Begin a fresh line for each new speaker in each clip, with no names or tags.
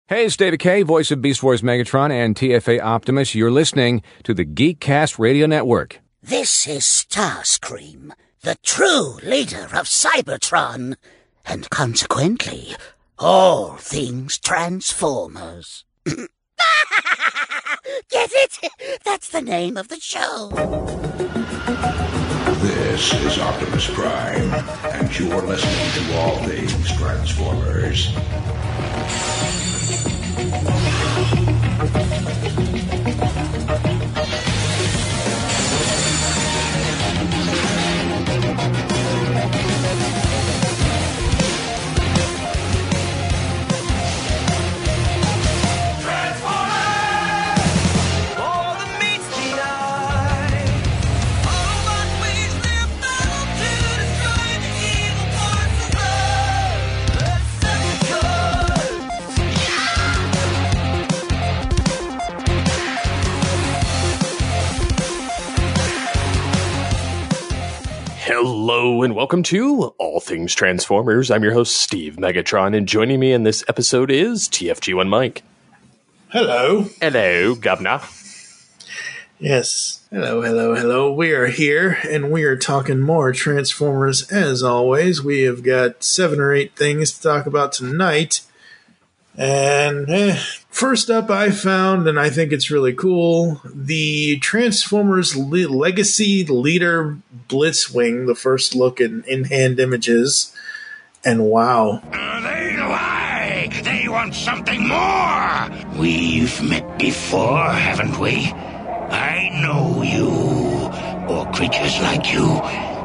Hey, it's David K., voice of Beast Wars Megatron and TFA Optimus. You're listening to the Geekcast Radio Network.
This is Starscream, the true leader of Cybertron, and consequently, all things Transformers. Get it? That's the name of the show.
This is Optimus Prime, and you're listening to All Things Transformers.
Hello and welcome to All Things Transformers. I'm your host, Steve Megatron, and joining me in this episode is TFG1 Mike.
Hello.
Hello, Governor.
Yes. Hello. We are here, and we are talking more Transformers as always. We have got 7 or 8 things to talk about tonight. And first up, I found, and I think it's really cool, the Transformers Legacy Leader Blitzwing, the first look in hand images. And wow.
They lie! They want something more! We've met before, haven't we? I know you, or creatures like you.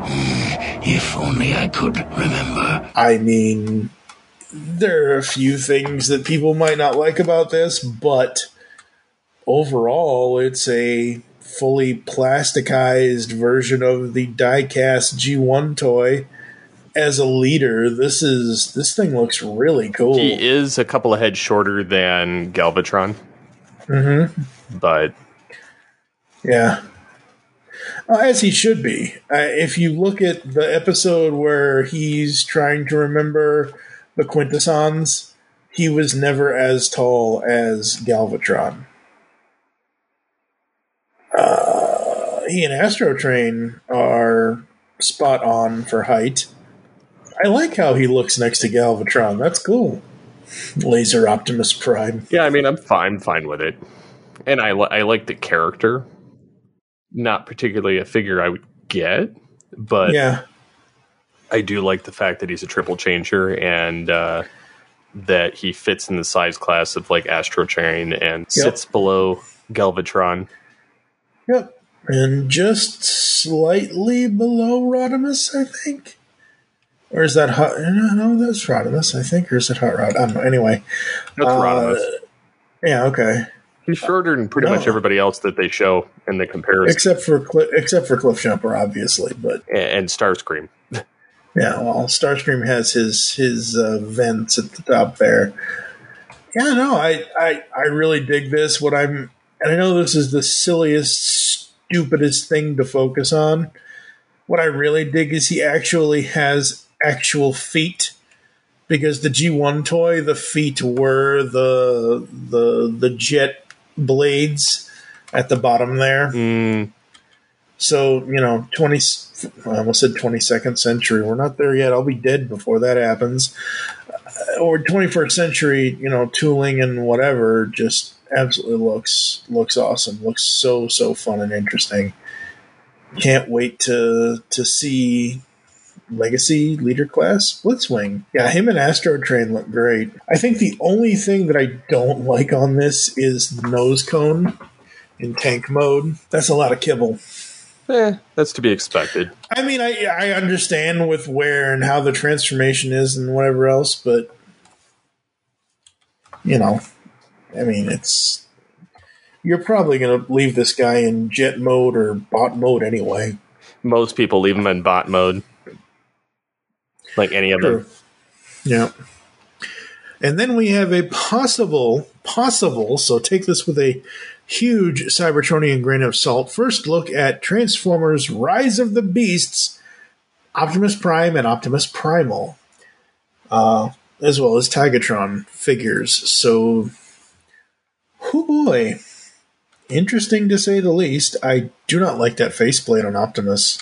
If only I could remember.
I mean, there are a few things that people might not like about this, but overall, it's a fully plasticized version of the die-cast G1 toy. As a leader, this thing looks really cool.
He is a couple of heads shorter than Galvatron.
Mm-hmm.
But
yeah. As he should be. If you look at the episode where he's trying to remember the Quintessons, he was never as tall as Galvatron. He and Astrotrain are spot on for height. I like how he looks next to Galvatron. That's cool. Laser Optimus Prime.
yeah, I mean, I'm fine with it. And I like the character. Not particularly a figure I would get, but
Yeah.
I do like the fact that he's a triple changer and that he fits in the size class of like Astrotrain and sits below Galvatron.
Yep. And just slightly below Rodimus, I think. Or is that Hot? No, that's Rodimus, I think. Or is it Hot Rod? I don't know. Anyway.
That's Rodimus.
Yeah, okay.
He's shorter than pretty much everybody else that they show in the comparison.
Except for Cliffjumper, obviously. But
And Starscream.
yeah, well, Starscream has his vents at the top there. Yeah, no, I really dig this. And I know this is the silliest, stupidest thing to focus on. What I really dig is he actually has actual feet, because the G1 toy, the feet were the jet blades at the bottom there. So, I almost said 22nd century. We're not there yet. I'll be dead before that happens. Or 21st century, tooling and whatever just absolutely looks awesome. Looks so fun and interesting. Can't wait to see Legacy Leader Class Blitzwing. Yeah, him and Astrotrain look great. I think the only thing that I don't like on this is the nose cone in tank mode. That's a lot of kibble.
That's to be expected.
I mean, I understand with where and how the transformation is and whatever else, but you're probably going to leave this guy in jet mode or bot mode anyway.
Most people leave him in bot mode. Like any of them.
Yeah. And then we have a possible, so take this with a huge Cybertronian grain of salt, first look at Transformers Rise of the Beasts, Optimus Prime and Optimus Primal. as well as Tigatron figures. So, oh boy. Interesting to say the least. I do not like that faceplate on Optimus.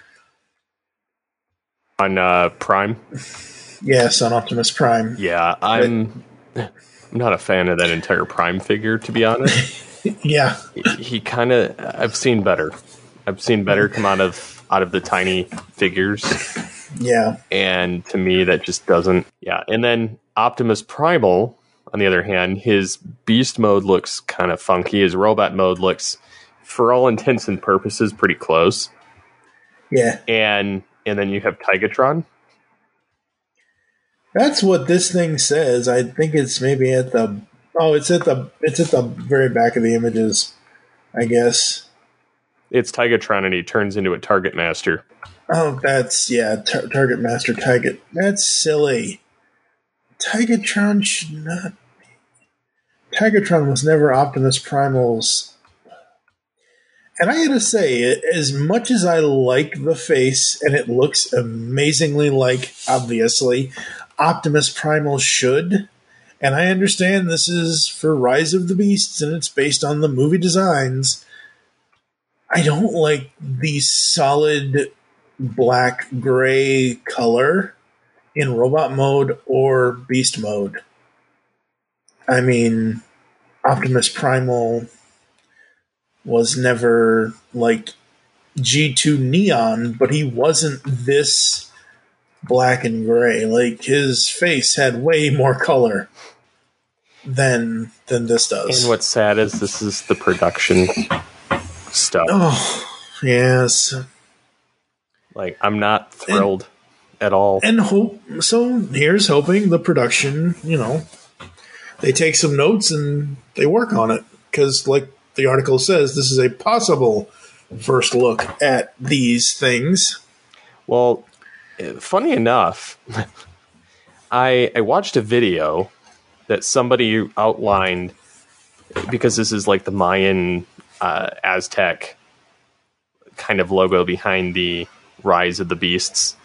On Prime?
Yes, on Optimus Prime.
Yeah, I'm not a fan of that entire Prime figure, to be honest.
Yeah.
He kind of... I've seen better. I've seen better come out of the tiny figures.
Yeah.
And to me, that just doesn't... Yeah, and then Optimus Primal... On the other hand, his beast mode looks kind of funky. His robot mode looks, for all intents and purposes, pretty close.
Yeah.
And then you have Tigatron.
That's what this thing says. I think it's maybe at the... Oh, it's at the very back of the images, I guess.
It's Tigatron, and he turns into a Target Master.
Oh, that's... Yeah, Target Master Tigat. That's silly. Tigatron should not be. Tigatron was never Optimus Primal's. And I gotta say, as much as I like the face, and it looks amazingly like, obviously, Optimus Primal should, and I understand this is for Rise of the Beasts, and it's based on the movie designs, I don't like the solid black-gray color in robot mode or beast mode. I mean, Optimus Primal was never like G2 Neon, but he wasn't this black and gray. Like, his face had way more color than this does.
And what's sad is this is the production stuff.
Oh, yes.
Like, I'm not thrilled at all.
And so here's hoping the production, they take some notes and they work on it. Because, like the article says, this is a possible first look at these things.
Well, funny enough, I watched a video that somebody outlined, because this is like the Mayan Aztec kind of logo behind the Rise of the Beasts.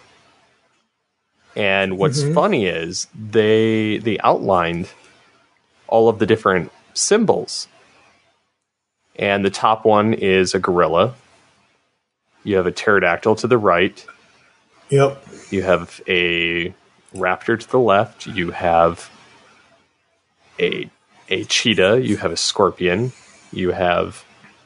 And what's funny is they outlined all of the different symbols. And the top one is a gorilla. You have a pterodactyl to the right.
Yep.
You have a raptor to the left. You have a cheetah. You have a scorpion. You have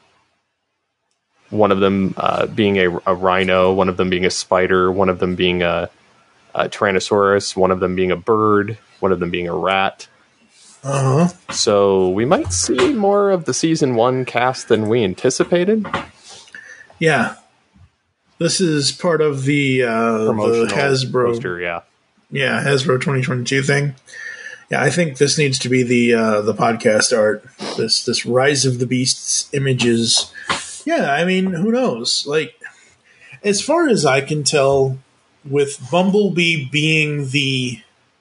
one of them being a rhino, one of them being a spider, one of them being a Tyrannosaurus, one of them being a bird, one of them being a rat.
Uh-huh.
So we might see more of the season 1 cast than we anticipated.
Yeah. This is part of the Hasbro
poster, yeah.
Yeah, Hasbro 2022 thing. Yeah, I think this needs to be the podcast art. This Rise of the Beasts images. Yeah, I mean, who knows? Like, as far as I can tell, with Bumblebee being the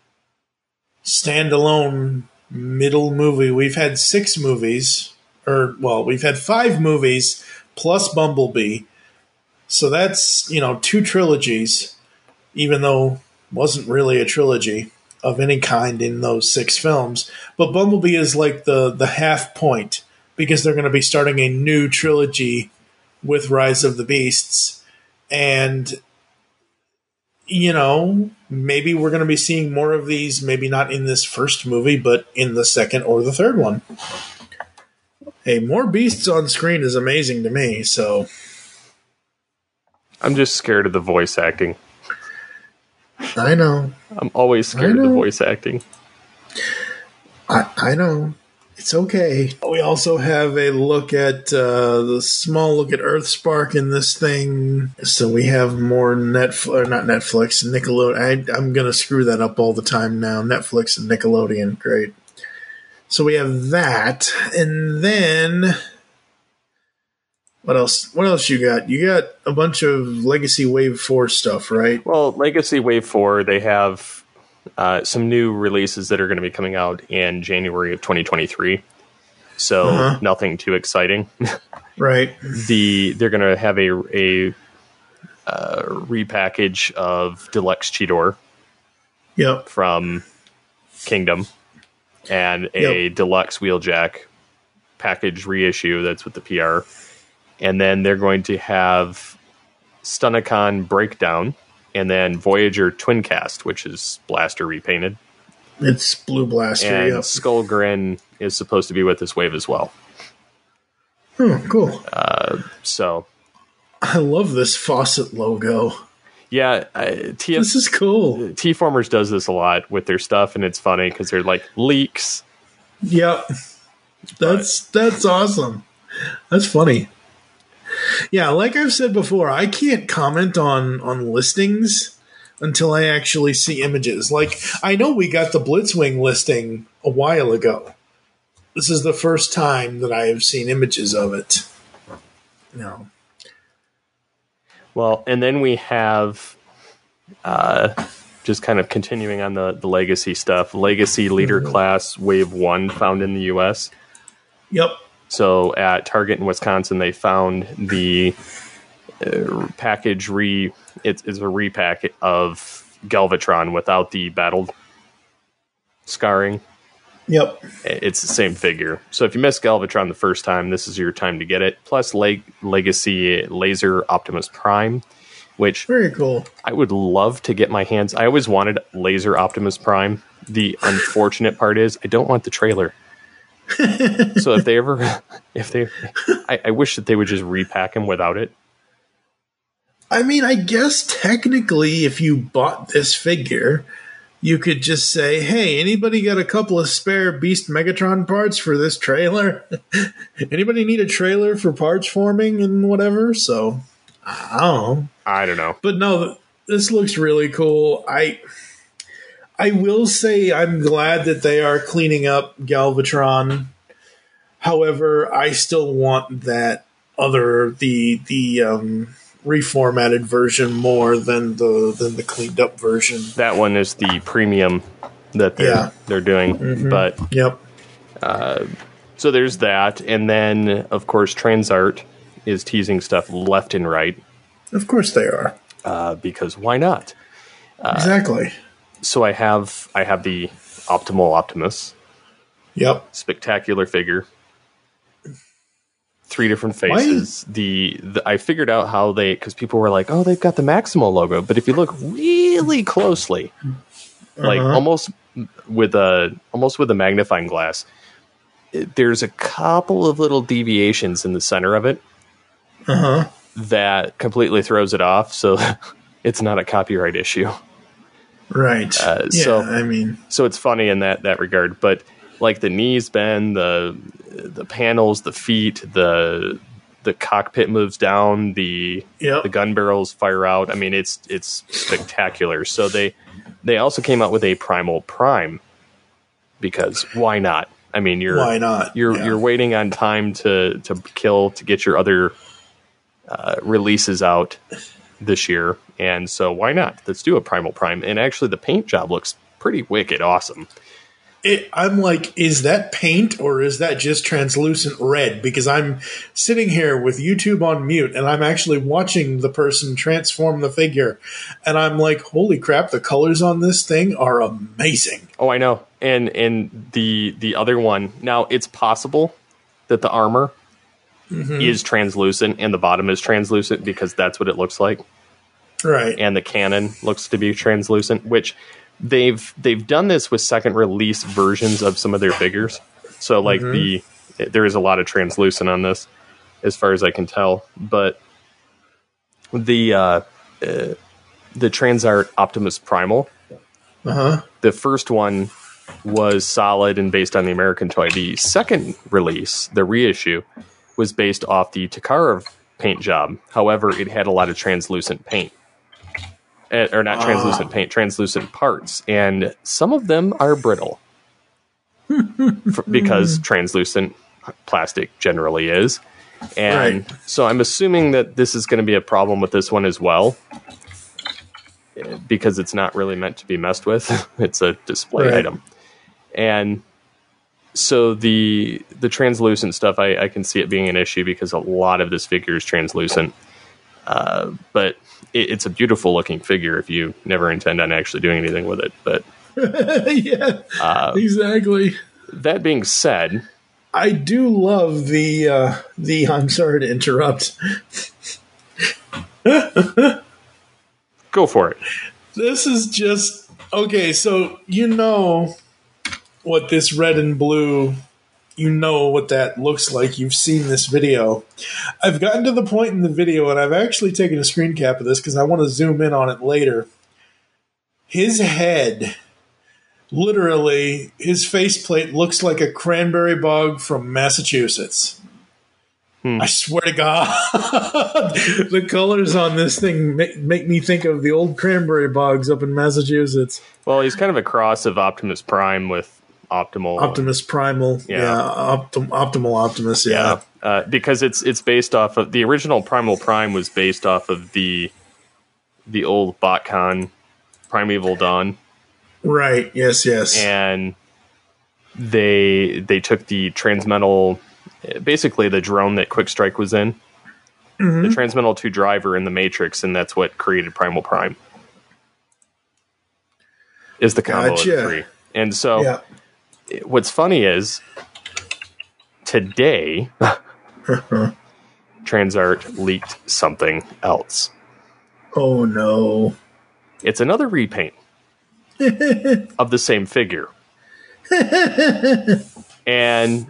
standalone middle movie, we've had 6 movies, we've had 5 movies plus Bumblebee. So that's, 2 trilogies, even though it wasn't really a trilogy of any kind in those 6 films. But Bumblebee is like the half point, because they're going to be starting a new trilogy with Rise of the Beasts. And, maybe we're going to be seeing more of these, maybe not in this first movie, but in the second or the third one. Hey, more beasts on screen is amazing to me, so...
I'm just scared of the voice acting.
I know.
I'm always scared of the voice acting.
I know. It's okay. We also have a look at the small look at Earthspark in this thing. So we have more not Netflix, Nickelodeon. I'm going to screw that up all the time now. Netflix and Nickelodeon. Great. So we have that. And then... What else you got? You got a bunch of Legacy Wave 4 stuff, right?
Well, Legacy Wave 4, they have some new releases that are going to be coming out in January of 2023. So nothing too exciting.
Right.
They're going to have a repackage of Deluxe Cheetor.
Yep.
From Kingdom and a deluxe Wheeljack package reissue that's with the PR. And then they're going to have Stunnicon Breakdown, and then Voyager Twincast, which is Blaster repainted.
It's Blue Blaster,
and Skullgrin is supposed to be with this wave as well.
Oh, cool.
So
I love this Fawcett logo.
Yeah,
this is cool.
T-Formers does this a lot with their stuff, and it's funny because they're like leaks.
Yep. That's awesome. That's funny. Yeah, like I've said before, I can't comment on listings until I actually see images. Like, I know we got the Blitzwing listing a while ago. This is the first time that I have seen images of it. No.
Well, and then we have just kind of continuing on the legacy stuff. Legacy Leader Class Wave 1 found in the U.S.
Yep.
So at Target in Wisconsin, they found the package it's a repack of Galvatron without the battle scarring.
Yep.
It's the same figure. So if you missed Galvatron the first time, this is your time to get it. Plus Legacy Laser Optimus Prime, which
very cool.
I would love to get my hands. I always wanted Laser Optimus Prime. The unfortunate part is I don't want the trailer. So I wish that they would just repack him without it.
I mean, I guess technically if you bought this figure, you could just say, hey, anybody got a couple of spare Beast Megatron parts for this trailer? Anybody need a trailer for parts forming and whatever? So, I don't know. But no, this looks really cool. I will say I'm glad that they are cleaning up Galvatron. However, I still want that the reformatted version more than the cleaned up version.
That one is the premium that they're doing. Mm-hmm. But
yep.
So there's that, and then of course Transart is teasing stuff left and right.
Of course they are.
Because why not?
Exactly.
So I have the Optimal Optimus.
Yep.
Spectacular figure. 3 different faces. I figured out how because people were like, oh, they've got the Maximal logo, but if you look really closely, like almost with a magnifying glass, there's a couple of little deviations in the center of it that completely throws it off. So it's not a copyright issue.
Right.
So it's funny in that regard, but like the knees bend, the panels, the feet, the cockpit moves down, the gun barrels fire out. I mean, it's spectacular. So they also came out with a Primal Prime because why not? I mean,
why not?
You're waiting on time to get your other releases out this year, and so why not? Let's do a Primal Prime. And actually, the paint job looks pretty wicked awesome.
I'm like, is that paint or is that just translucent red? Because I'm sitting here with YouTube on mute and I'm actually watching the person transform the figure. And I'm like, holy crap, the colors on this thing are amazing.
Oh, I know. And the other one, now it's possible that the armor is translucent and the bottom is translucent because that's what it looks like.
Right.
And the cannon looks to be translucent, which... They've done this with second release versions of some of their figures. So like there is a lot of translucent on this as far as I can tell, but the Transart Optimus Primal, the first one was solid and based on the American toy. The second release, the reissue, was based off the Takara paint job. However, it had a lot of translucent paint. Or not translucent paint, translucent parts. And some of them are brittle. Because translucent plastic generally is. And so I'm assuming that this is going to be a problem with this one as well. Because it's not really meant to be messed with. It's a display item. And so the translucent stuff, I can see it being an issue because a lot of this figure is translucent. But it's a beautiful looking figure if you never intend on actually doing anything with it. But
Yeah, exactly.
That being said,
I do love the I'm sorry to interrupt.
go for it.
This is just okay, so you know what this red and blue, you know what that looks like. You've seen this video. I've gotten to the point in the video, and I've actually taken a screen cap of this because I want to zoom in on it later. His head, literally, his faceplate looks like a cranberry bog from Massachusetts. I swear to God, the colors on this thing make me think of the old cranberry bogs up in Massachusetts.
Well, he's kind of a cross of Optimus Prime with
Optimus Primal, Optimal Optimus,
because it's based off of the original Primal Prime was based off of the old BotCon Primeval Dawn,
right? Yes,
and they took the Transmetal, basically the drone that Quick Strike was in, the Transmetal 2 driver in the Matrix, and that's what created Primal Prime. Is the combo of the three, and so.
Yeah.
What's funny is today Transart leaked something else.
Oh no.
It's another repaint of the same figure. And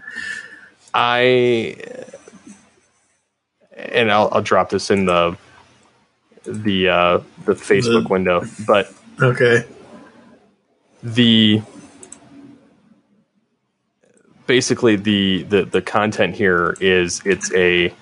I'll drop this in the Facebook window, but
okay.
Basically, the content here is it's a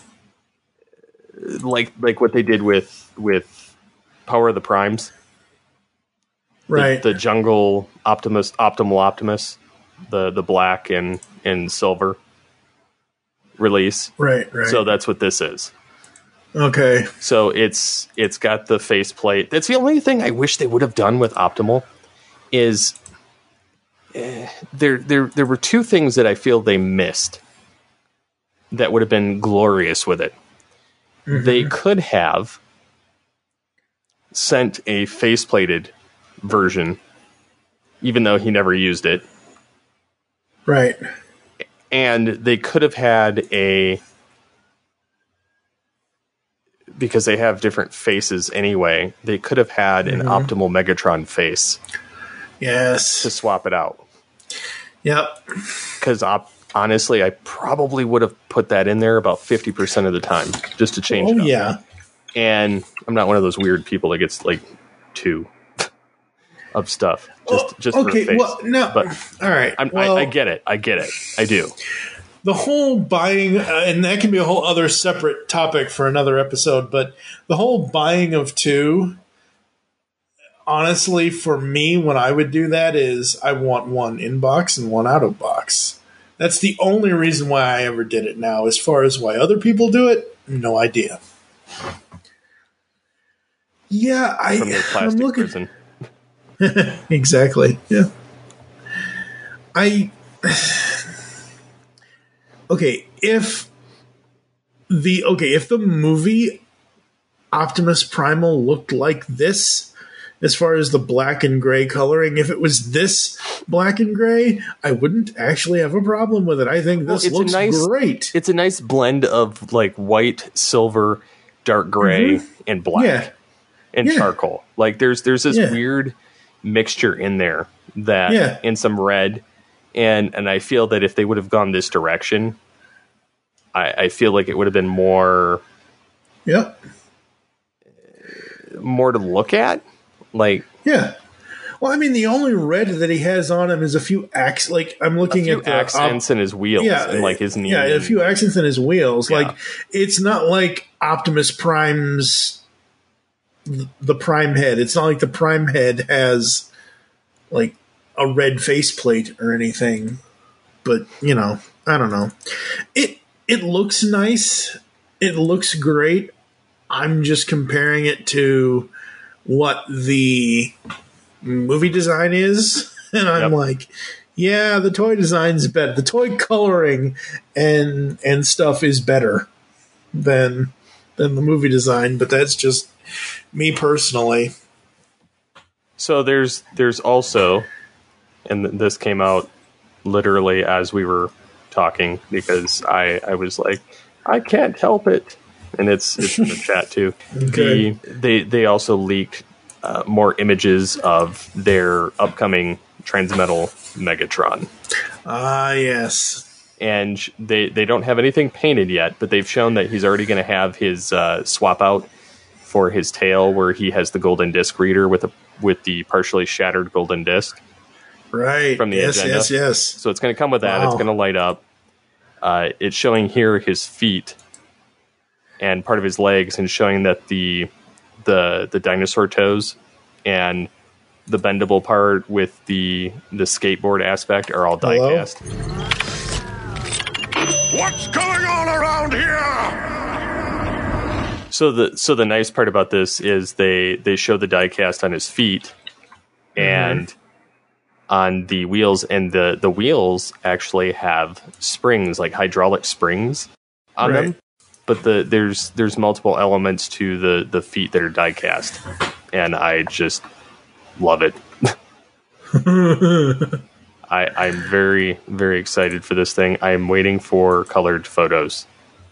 like what they did with Power of the Primes,
right?
The jungle Optimal Optimus, the black and silver release,
right.
So that's what this is.
Okay.
So it's got the faceplate. That's the only thing I wish they would have done with Optimal is. There were two things that I feel they missed that would have been glorious with it. They could have sent a faceplated version, even though he never used it.
Right.
And they could have had because they have different faces anyway, they could have had an Optimal Megatron face.
Yes.
To swap it out.
Yep.
Because honestly, I probably would have put that in there about 50% of the time just to change it up.
Yeah.
And I'm not one of those weird people that gets like two of stuff just
okay.
for a face.
Well, no.
But
all right.
I get it. I do.
The whole buying, and that can be a whole other separate topic for another episode, but the whole buying of two, honestly, for me, when I would do that is I want one in box and one out of box. That's the only reason why I ever did it now. As far as why other people do it, no idea. Yeah,
From their plastic
I'm looking.
prison.
Exactly. Yeah. Okay, if the movie Optimus Primal looked like this, as far as the black and gray coloring, if it was this black and gray, I wouldn't actually have a problem with it. I think this looks great.
It's a nice blend of like white, silver, dark gray, and black, and charcoal. Like there's this weird mixture in there that in some red, and I feel that if they would have gone this direction, I feel like it would have been more more to look at. Like
well, I mean, the only red that he has on him is a few accents. Like I'm looking at the
accents in his wheels and like his knee.
Yeah, a few accents in his wheels. Yeah. Like it's not like Optimus Prime's the Prime head. It's not like the Prime head has like a red faceplate or anything. But I don't know. It looks nice. It looks great. I'm just comparing it to what the movie design is, and I'm like, yeah, the toy design's better. The toy coloring and stuff is better than the movie design, but that's just me personally.
So there's also, and this came out literally as we were talking, because I was like, I can't help it, and it's in the chat too.
Okay.
They also leaked more images of their upcoming Transmetal Megatron.
Ah, yes.
And they don't have anything painted yet, but they've shown that he's already going to have his swap out for his tail, where he has the golden disc reader with the partially shattered golden disc.
Right.
From the agenda.
Yes.
So it's going to come with that.
Wow.
It's going to light up. It's showing here his feet and part of his legs, and showing that the dinosaur toes and the bendable part with the skateboard aspect are all
Hello?
die-cast.
What's going on around here?
So the nice part about this is they show the die-cast on his feet and on the wheels, and the wheels actually have springs, like hydraulic springs on them. But there's multiple elements to the feet that are die-cast, and I just love it. I'm very, very excited for this thing. I'm waiting for colored photos.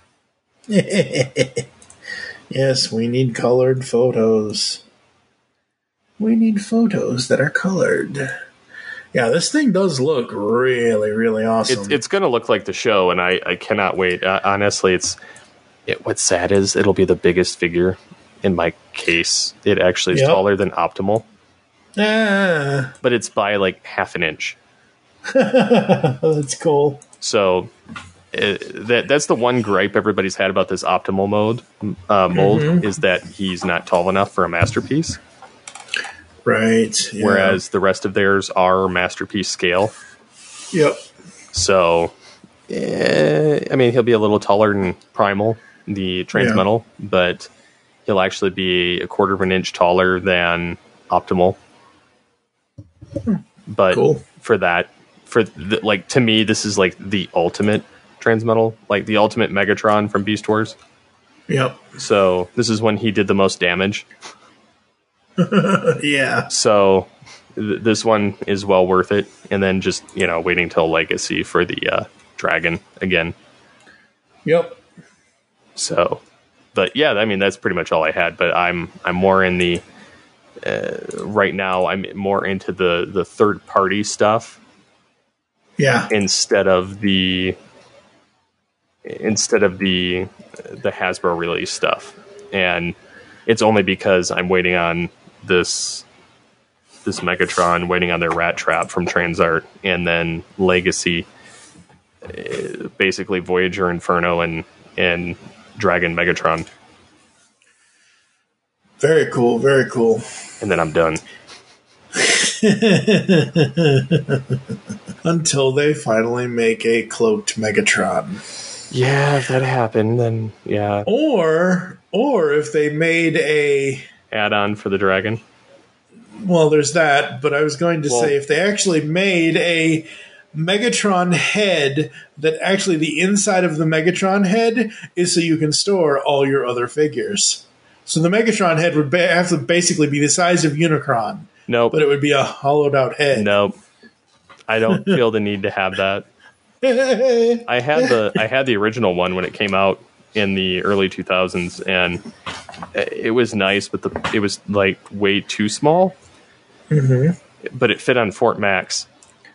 Yes, we need colored photos. We need photos that are colored. Yeah, this thing does look really, really awesome.
It's going to look like the show, and I cannot wait. Honestly, what's sad is it'll be the biggest figure in my case. It actually is taller than Optimal. But it's by like half an inch.
That's cool.
So that's the one gripe everybody's had about this Optimal mold is that he's not tall enough for a masterpiece.
Right. Yeah.
Whereas the rest of theirs are masterpiece scale.
Yep.
So, I mean, he'll be a little taller than Primal, the Transmetal, but he'll actually be a quarter of an inch taller than Optimal. But
cool.
To me, this is like the ultimate Transmetal, like the ultimate Megatron from Beast Wars.
Yep.
So this is when he did the most damage.
Yeah.
So this one is well worth it. And then just, waiting till Legacy for the Dragon again.
Yep.
So, but yeah, I mean, that's pretty much all I had. But I'm more in the right now. I'm more into the third party stuff.
Yeah.
Instead of the Hasbro release stuff, and it's only because I'm waiting on this Megatron, waiting on their Rat Trap from Transart, and then Legacy, basically Voyager, Inferno, and Dragon Megatron.
Very cool. Very cool.
And then I'm done.
Until they finally make a cloaked Megatron.
Yeah, if that happened, then yeah.
Or if they made a
add-on for the Dragon.
Well, there's that, but I was going to say if they actually made a Megatron head that actually the inside of the Megatron head is so you can store all your other figures. So the Megatron head would have to basically be the size of Unicron.
Nope.
But it would be a hollowed out head.
Nope. I don't feel the need to have that. I had the original one when it came out in the early 2000s, and it was nice, but it was like way too small. Mm-hmm. But it fit on Fort Max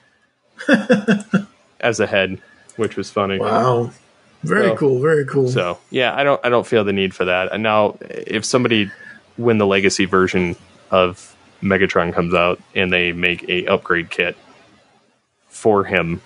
as a head, which was funny.
Wow. Very cool. Very cool.
So yeah, I don't feel the need for that. And now, if somebody, when the Legacy version of Megatron comes out and they make a upgrade kit for him,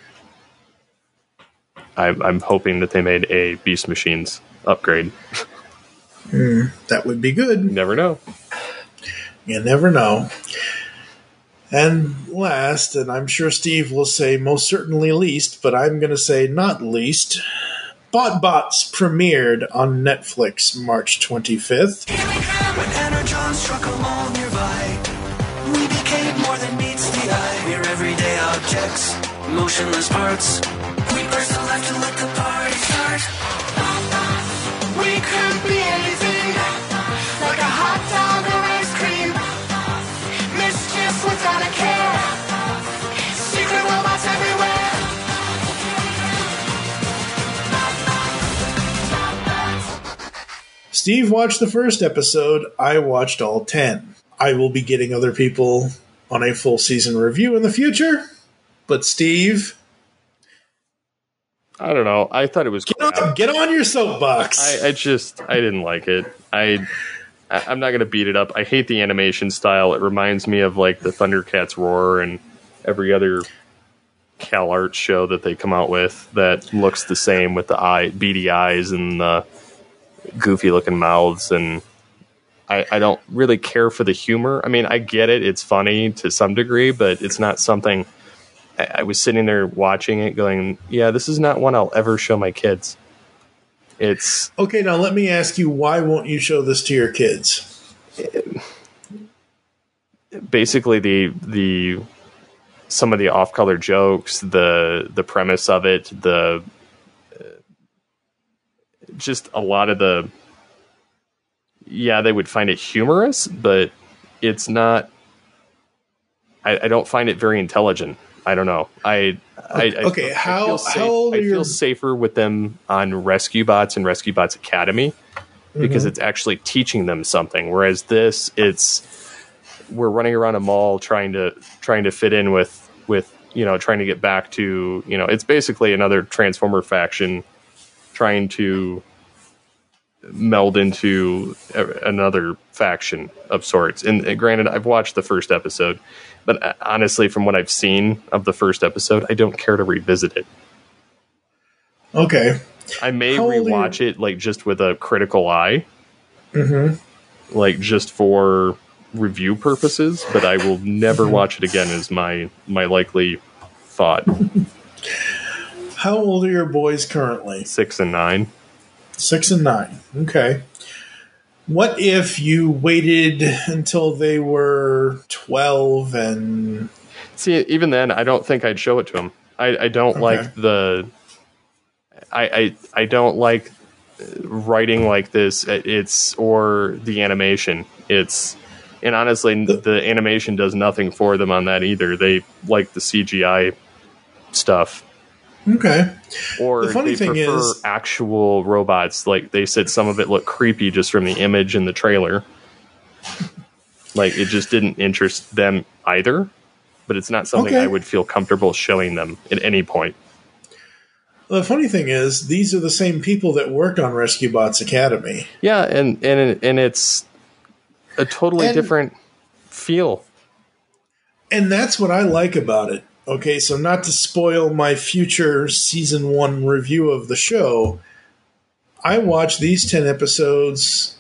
I'm hoping that they made a Beast Machines upgrade.
That would be good.
You never know.
You never know. And last, and I'm sure Steve will say most certainly least, but I'm going to say not least, BotBots premiered on Netflix March 25th.
When Energon struck along nearby, we became more than meets the eye. We're everyday objects, motionless parts. We burst the left to let the party start. We could be anything, like a hot dog or ice cream. Mischief
Steve watched the first episode. I watched all 10. I will be getting other people on a full season review in the future. But Steve,
I don't know. I thought it was
get on your soapbox.
I didn't like it. I'm not going to beat it up. I hate the animation style. It reminds me of like the Thundercats Roar and every other CalArts show that they come out with that looks the same with the beady eyes and the goofy looking mouths. And I don't really care for the humor. I mean, I get it. It's funny to some degree, but it's not something. I was sitting there watching it going, yeah, this is not one I'll ever show my kids. It's
okay. Now let me ask you, why won't you show this to your kids?
Basically, the some of the off-color jokes, the premise of it, just a lot of the. Yeah, they would find it humorous, but it's not. I don't find it very intelligent. I don't know.
Okay, how old are
I feel safer with them on Rescue Bots and Rescue Bots Academy because it's actually teaching them something. Whereas this, we're running around a mall trying to fit in with trying to get back to it's basically another Transformer faction trying to meld into another faction of sorts. And granted, I've watched the first episode. But honestly, from what I've seen of the first episode, I don't care to revisit it.
Okay.
I may rewatch it, like, just with a critical eye. Mm-hmm. Like, just for review purposes. But I will never watch it again is my likely thought.
How old are your boys currently?
6 and 9.
6 and 9. Okay. What if you waited until they were 12 and...
See, even then, I don't think I'd show it to them. I don't like the... I don't like writing like this. Or the animation. And honestly, the animation does nothing for them on that either. They like the CGI stuff.
Okay.
Or
the funny
they
thing
prefer
is,
actual robots. Like they said, some of it looked creepy just from the image in the trailer. Like it just didn't interest them either. But it's not something I would feel comfortable showing them at any point.
The funny thing is, these are the same people that worked on Rescue Bots Academy.
Yeah, and it's a totally different feel.
And that's what I like about it. Okay, so not to spoil my future season 1 review of the show, I watched these 10 episodes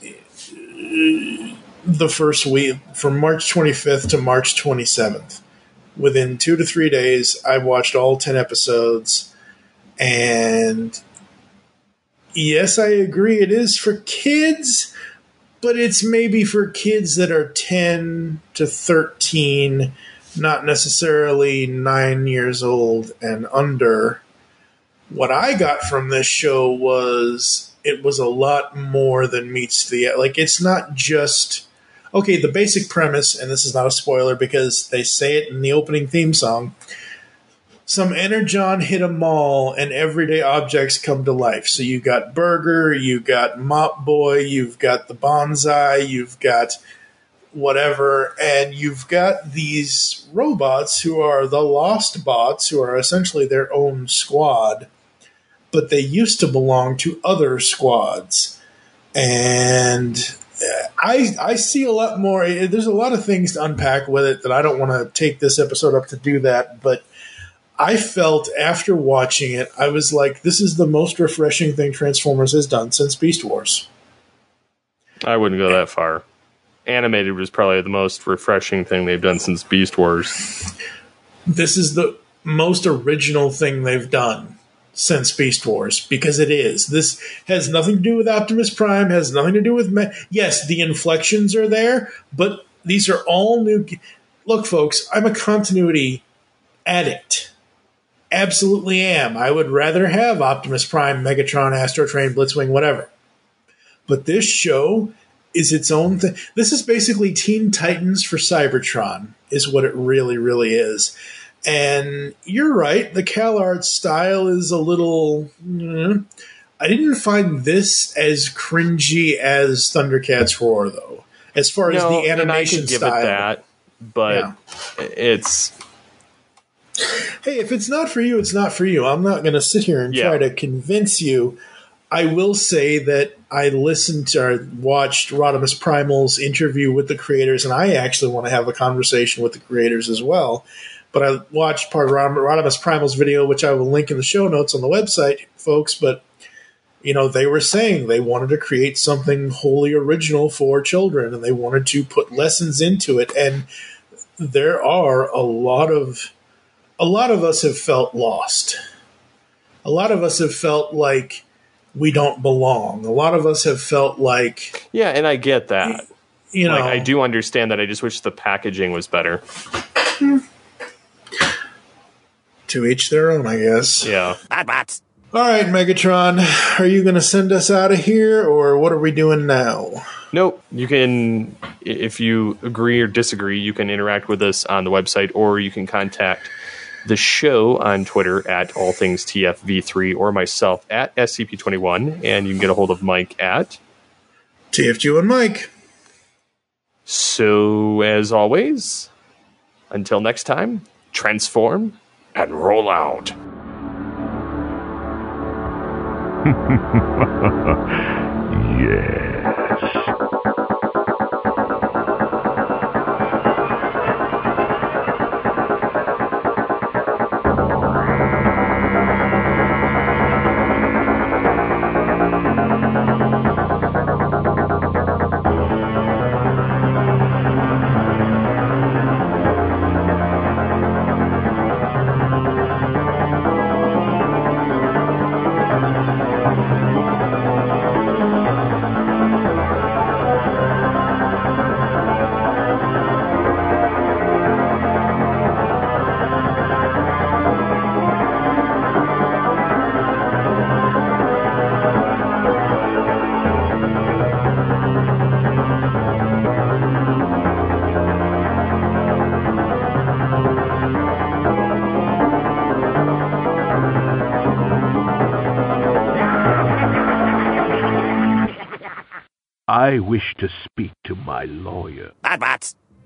the first week, from March 25th to March 27th. Within 2 to 3 days, I watched all 10 episodes, and yes, I agree, it is for kids, but it's maybe for kids that are 10 to 13, not necessarily 9 years old and under. What I got from this show was it was a lot more than meets the... Like, it's not just... Okay, the basic premise, and this is not a spoiler because they say it in the opening theme song, some Energon hit a mall and everyday objects come to life. So you've got Burger, you've got Mop Boy, you've got the Bonsai, you've got... whatever, and you've got these robots who are the Lost Bots, who are essentially their own squad, but they used to belong to other squads. And I see a lot more. There's a lot of things to unpack with it that I don't want to take this episode up to do that, but I felt after watching it, I was like, this is the most refreshing thing Transformers has done since Beast Wars.
I wouldn't go that far. Animated was probably the most refreshing thing they've done since Beast Wars.
This is the most original thing they've done since Beast Wars, because it is. This has nothing to do with Optimus Prime, has nothing to do with... Yes, the inflections are there, but these are all new... Look, folks, I'm a continuity addict. Absolutely am. I would rather have Optimus Prime, Megatron, Astro Train, Blitzwing, whatever. But this show... is its own thing. This is basically Teen Titans for Cybertron, is what it really, really is. And you're right, the CalArts style is a little... I didn't find this as cringy as Thundercats Roar, though. As far as the animation
and I can give
style.
it that, but it's...
Hey, if it's not for you, it's not for you. I'm not going to sit here and try to convince you. I will say that I listened to or watched Rodimus Primal's interview with the creators, and I actually want to have a conversation with the creators as well. But I watched part of Rodimus Primal's video, which I will link in the show notes on the website, folks. But, you know, they were saying they wanted to create something wholly original for children, and they wanted to put lessons into it. And there are a lot of us have felt lost. A lot of us have felt like we don't belong. A lot of us have felt like...
Yeah, and I get that.
You know,
I do understand that. I just wish the packaging was better.
To each their own, I guess.
Yeah.
Bad bats.
All right, Megatron, are you going to send us out of here, or what are we doing now?
Nope. You can, if you agree or disagree, you can interact with us on the website, or you can contact the show on Twitter at allthingstfv3 or myself at SCP21, and you can get a hold of Mike at
TFG and Mike.
So, as always, until next time, transform and roll out.
Yes. I wish to speak to my lawyer.
Bad bats.